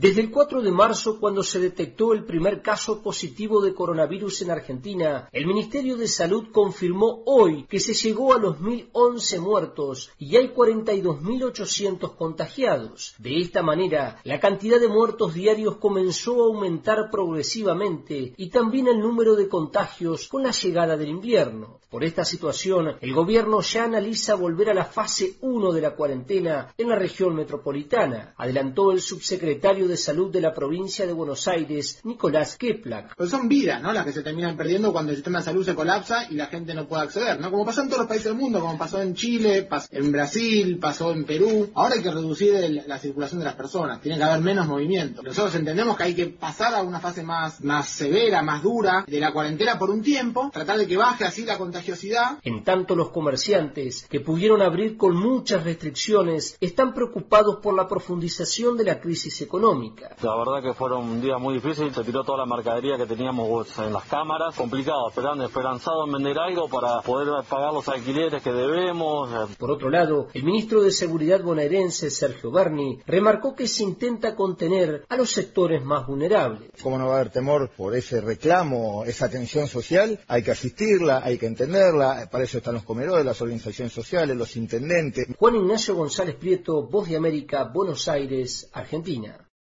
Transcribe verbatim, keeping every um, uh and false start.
Desde el cuatro de marzo, cuando se detectó el primer caso positivo de coronavirus en Argentina, el Ministerio de Salud confirmó hoy que se llegó a los mil once muertos y hay cuarenta y dos mil ochocientos contagiados. De esta manera, la cantidad de muertos diarios comenzó a aumentar progresivamente y también el número de contagios con la llegada del invierno. Por esta situación, el gobierno ya analiza volver a la fase uno de la cuarentena en la región metropolitana, adelantó el subsecretario de Salud de la provincia de Buenos Aires, Nicolás Keplak. Pues son vidas, ¿no?, las que se terminan perdiendo cuando el sistema de salud se colapsa y la gente no puede acceder, ¿no? Como pasó en todos los países del mundo, como pasó en Chile, pasó en Brasil, pasó en Perú. Ahora hay que reducir el, la circulación de las personas, tiene que haber menos movimiento. Nosotros entendemos que hay que pasar a una fase más, más severa, más dura de la cuarentena por un tiempo, tratar de que baje así la contagiosidad. En tanto, los comerciantes, que pudieron abrir con muchas restricciones, están preocupados por la profundización de la crisis económica. La verdad que fueron días muy difíciles, se tiró toda la mercadería que teníamos en las cámaras, complicado, esperando, esperanzado en vender algo para poder pagar los alquileres que debemos. Por otro lado, el ministro de Seguridad bonaerense, Sergio Berni, remarcó que se intenta contener a los sectores más vulnerables. ¿Cómo no va a haber temor por ese reclamo, esa tensión social? Hay que asistirla, hay que entenderla, para eso están los comedores, las organizaciones sociales, los intendentes. Juan Ignacio González Prieto, Voz de América, Buenos Aires, Argentina.